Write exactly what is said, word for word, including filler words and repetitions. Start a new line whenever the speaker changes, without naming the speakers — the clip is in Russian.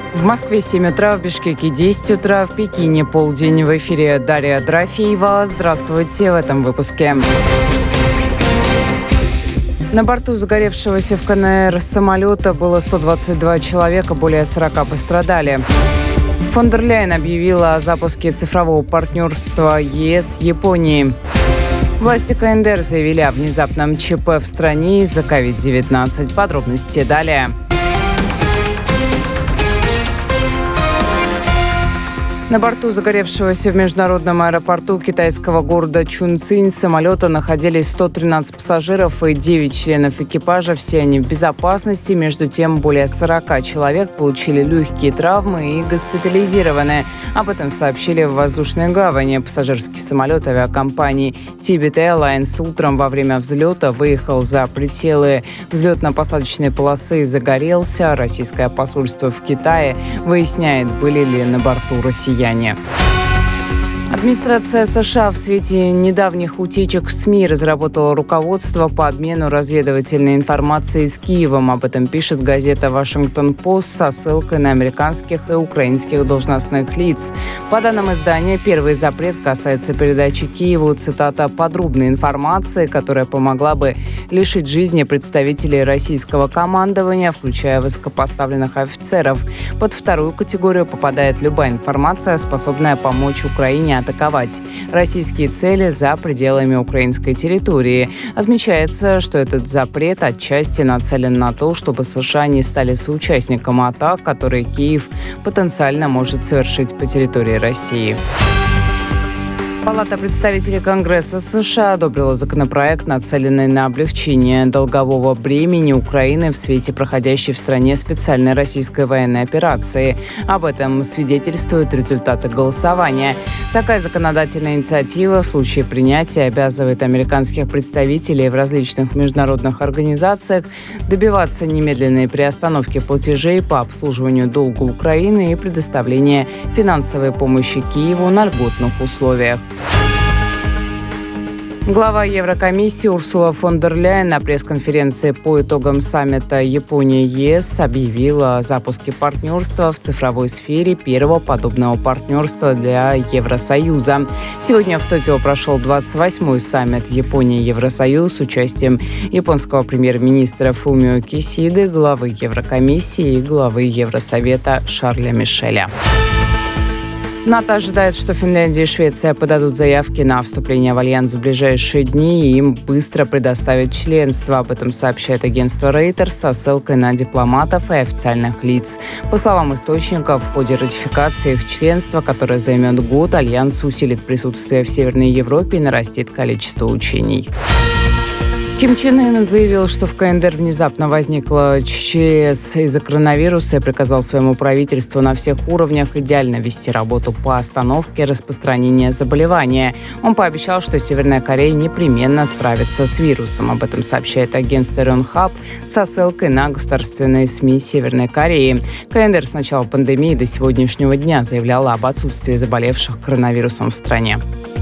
В Москве семь утра, в Бишкеке десять утра, в Пекине полдень. В эфире Дарья Дорофеева. Здравствуйте в этом выпуске. На борту загоревшегося в КНР самолета было сто двадцать два человека, более сорока пострадали. Фон дер Ляйен объявила о запуске цифрового партнерства ЕС с Японией. Власти КНДР заявили о внезапном ЧП в стране из-за ковид девятнадцать. Подробности далее. На борту загоревшегося в международном аэропорту китайского города Чунцинь самолета находились сто тринадцать пассажиров и девять членов экипажа. Все они в безопасности. Между тем, более сорока человек получили легкие травмы и госпитализированы. Об этом сообщили в воздушной гавани. Пассажирский самолет авиакомпании Tibet Airlines утром во время взлета выехал за пределы взлетно-посадочной полосы и загорелся. Российское посольство в Китае выясняет, были ли на борту россияне. Администрация США в свете недавних утечек в СМИ разработала руководство по обмену разведывательной информацией с Киевом. Об этом пишет газета «Вашингтон-Пост» со ссылкой на американских и украинских должностных лиц. По данным издания, первый запрет касается передачи Киеву, цитата, «подробной информации, которая помогла бы лишить жизни представителей российского командования, включая высокопоставленных офицеров». Под вторую категорию попадает любая информация, способная помочь Украине атаковать российские цели за пределами украинской территории. Отмечается, что этот запрет отчасти нацелен на то, чтобы США не стали соучастником атак, которые Киев потенциально может совершить по территории России. Палата представителей Конгресса США одобрила законопроект, нацеленный на облегчение долгового бремени Украины в свете проходящей в стране специальной российской военной операции. Об этом свидетельствуют результаты голосования. Такая законодательная инициатива в случае принятия обязывает американских представителей в различных международных организациях добиваться немедленной приостановки платежей по обслуживанию долга Украины и предоставления финансовой помощи Киеву на льготных условиях. Глава Еврокомиссии Урсула фон дер Ляйен на пресс-конференции по итогам саммита Япония-ЕС объявила о запуске партнерства в цифровой сфере, первого подобного партнерства для Евросоюза. Сегодня в Токио прошел двадцать восьмой саммит Япония-Евросоюз с участием японского премьер-министра Фумио Кисиды, главы Еврокомиссии и главы Евросовета Шарля Мишеля. НАТО ожидает, что Финляндия и Швеция подадут заявки на вступление в альянс в ближайшие дни и им быстро предоставят членство. Об этом сообщает агентство Reuters со ссылкой на дипломатов и официальных лиц. По словам источников, в ходе ратификации их членства, которое займет год, альянс усилит присутствие в Северной Европе и нарастит количество учений. Ким Чен Ын заявил, что в КНДР внезапно возникла ЧС из-за коронавируса и приказал своему правительству на всех уровнях идеально вести работу по остановке распространения заболевания. Он пообещал, что Северная Корея непременно справится с вирусом. Об этом сообщает агентство Yonhap со ссылкой на государственные СМИ Северной Кореи. КНДР с начала пандемии до сегодняшнего дня заявляла об отсутствии заболевших коронавирусом в стране.